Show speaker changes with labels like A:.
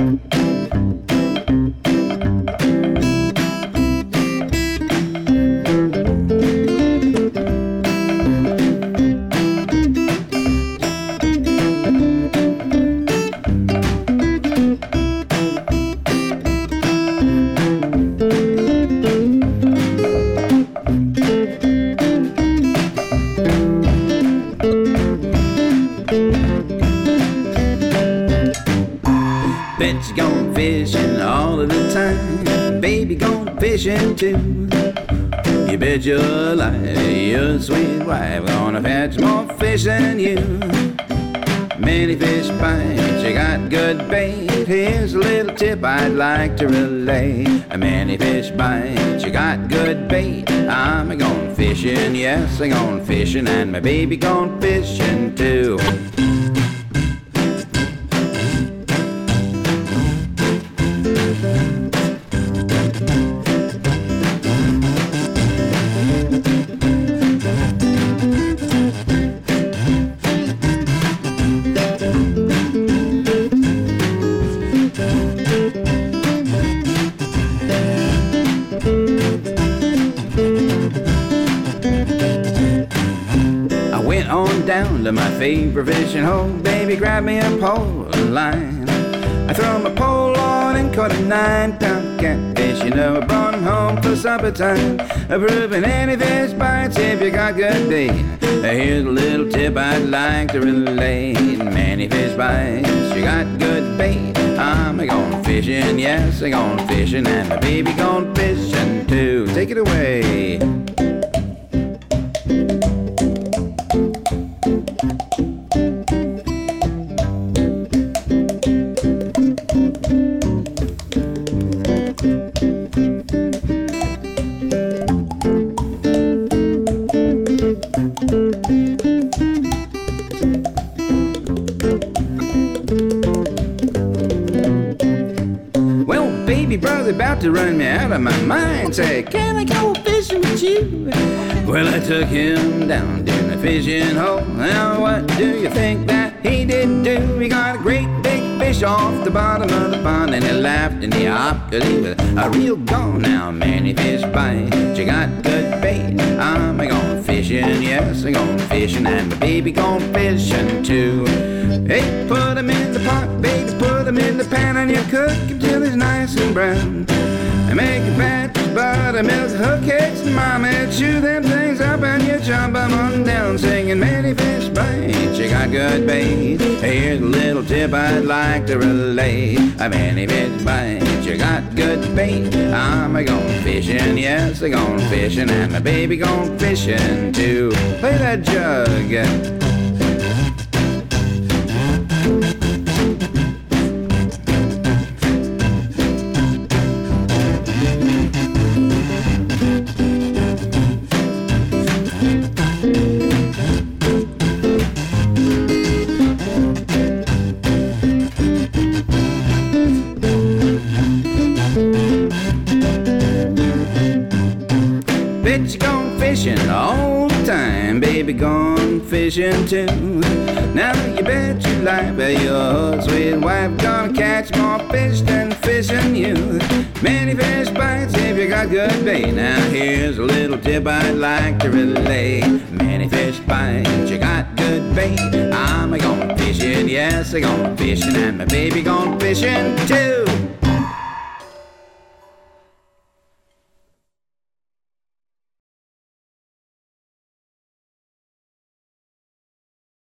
A: Bet you gone fishing all of the time. Baby gone fishing too. You bet your life your sweet wife gonna catch more fish than you. Many fish bites, you got good bait. Here's a little tip I'd like to relay. Many fish bites, you got good bait. I'm gone fishing, yes, I'm gone fishing, and my baby gone fishing too. Down to my favorite fishing hole, baby, grab me a pole line. I throw my pole on and caught a 9-pound catfish. You know, I brought him home for supper time. Approving any fish bites if you got good bait. Here's a little tip I'd like to relay. Many fish bites, you got good bait. I'm gone fishing, yes, I'm gone fishing, and my baby gone fishing too. Take it away. Baby brother about to run me out of my mind. Say, can I go fishing with you? Well, I took him down to the fishing hole. Now what do you think that he did do? He got a great big fish off the bottom of the pond, and he laughed and he hopped, 'cause he was a real gone. Now many fish bite, you got good bait. I'm gone fishing, yes, I'm gone fishing, and my baby gone fishing too. Hey, put him in the pot, baby, put him in the pan, and you cook him till he's nice and brown. And make a batch of buttermilk, hook cakes, and mama, chew them things up, and you jump them on down, singing many fish bites, you got good bait. Here's a little tip I'd like to relay. Many fish bites, you got good bait. I'm gone fishing, yes, I'm gone fishing, and my baby gone fishing too. Play that jug. Bet you gone fishing all the time, baby gone fishing too. Now you bet your life that your sweet wife gonna catch more fish than fishing you. Many fish bites if you got good bait. Now here's a little tip I'd like to relay. Many fish bites, you got good bait. I'm gone fishing, yes, I'm gone fishing, and my baby gone fishing too.